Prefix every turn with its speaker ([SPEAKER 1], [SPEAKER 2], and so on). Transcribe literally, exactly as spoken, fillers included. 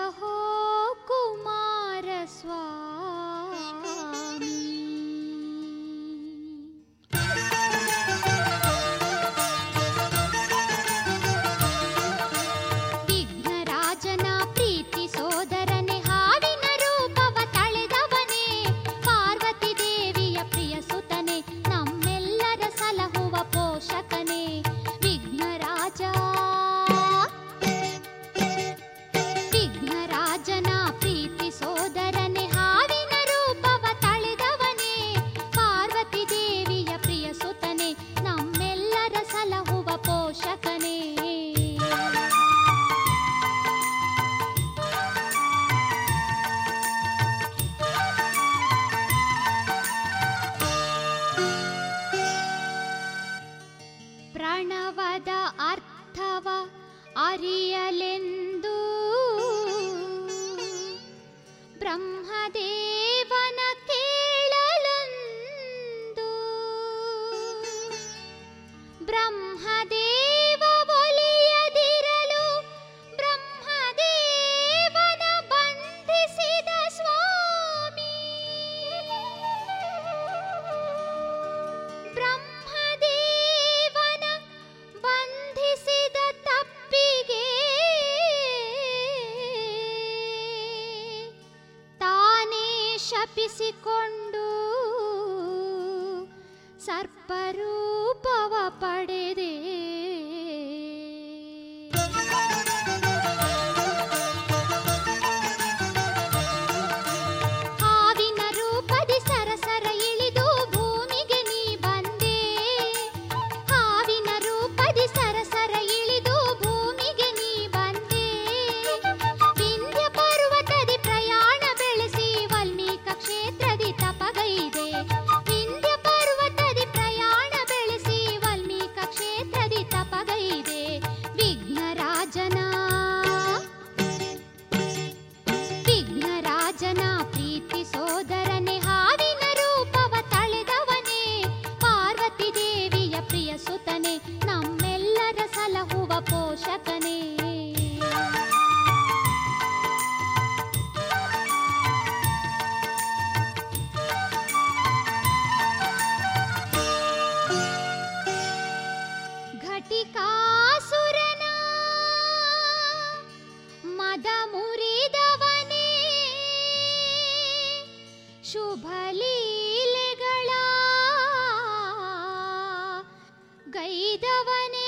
[SPEAKER 1] ಕರಹೋ ಕುಮಾರ ಸ್ವಾಮಿ. ವಿಘ್ನರಾಜನ ಪ್ರೀತಿ ಸೋದರನೆ, ಹಾವಿನ ರೂಪವ ತಳೆದವನೇ, ಪಾರ್ವತಿ ದೇವಿಯ ಪ್ರಿಯ ಸುತನೆ, ನಮ್ಮೆಲ್ಲರ ಸಲಹುವ ಪೋಷಕನೇ. ವಿಘ್ನರಾಜ ವಿಘ್ನರಾಜನ ಪ್ರೀತಿ ಸೋದರನೆ, ಹಾವಿನ ರೂಪವ ತಳೆದವನೇ, ಪಾರ್ವತಿ ದೇವಿಯ ಪ್ರಿಯ ಸುತನೆ, ನಮ್ಮೆಲ್ಲರ ಸಲಹುವ ಪೋಷಕನೇ. ಪ್ರಣವದ ಅರ್ಥವ ಅರಿಯಲೆಂದು ಬ್ರಹ್ಮದೇವನ ಕೇಳಲೊಂದು, ಬ್ರಹ್ಮದೇವ ಒಲಿಯದಿರಲು ಬ್ರಹ್ಮದೇವನ ಬಂಧಿಸಿದ ಸ್ವಾಮಿ. ಬ್ರಹ್ಮದೇವನ ಬಂಧಿಸಿದ ತಪ್ಪಿಗೆ ತಾನೇ ಶಪಿಸಿಕೊಂಡು ಸರ್ಪರೂಪವ ಪಡೆದೆ. ಹಾವಿನ ರೂಪದಿ ಸರಸರ ಇಳಿದು ಭೂಮಿಗೆ ನೀ ಬಂದೆ, ಹಾವಿನ ರೂಪದಿ ಸರಸರ ಇಳಿದು ಭೂಮಿಗೆ ನೀ ಬಂದೆ. ವಿಂಧ್ಯ ಪರ್ವತದಿ ಪ್ರಯಾಣ ಬೆಳೆಸಿ ವಾಲ್ಮೀಕ ಕ್ಷೇತ್ರದಿ ತಪಗೈದೆ, ವಿಂಧ್ಯ ಪರ್ವತದಿ ಪ್ರಯಾಣ ಬೆಳೆಸಿ ವಾಲ್ಮೀಕ ಕ್ಷೇತ್ರದಿ ತಪಗೈದೆ. ವಿಘ್ನರಾಜನ ವಿಘ್ನರಾಜನ ಪ್ರೀತಿ ಸೋದರನೆ, ಹಾವಿನ ರೂಪವ ತಳೆದವನೇ, ಪಾರ್ವತಿ ದೇವಿಯ ಪ್ರಿಯ ಸುತನೆ, ನಮ್ಮೆಲ್ಲರ ಸಲಹುವ ಪೋಷಕನೇ. ಘಟಿಕಾಸುರನ ಮದ ಮುರಿದವನೇ, ಶುಭ ಲೀಲೆಗಳ ಗೈದವನೇ,